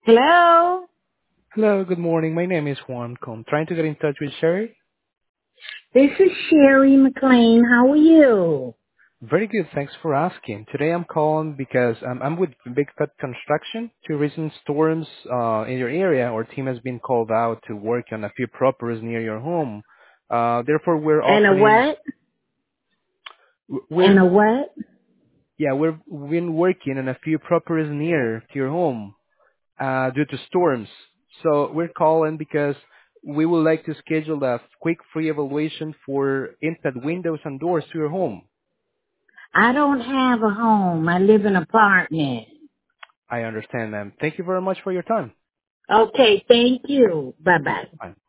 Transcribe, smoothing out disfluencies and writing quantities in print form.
Hello, Hello, good morning. My name is Juan. I'm trying to get in touch with Sherry. this is Sherry McLean. How are you? Very good, thanks for asking. Today I'm calling because I'm with Big Cut Construction. Two recent storms in your area. Our team has been called out to work on a few properties near your home. Therefore, we're And a offering, what? And we're, a what? yeah, we've been working on a few properties near to your home. Due to storms. So we're calling because we would like to schedule a quick free evaluation for inside windows and doors to your home. I don't have a home. I live in an apartment. I understand, ma'am. Thank you very much for your time. Okay, thank you. Bye bye. Bye.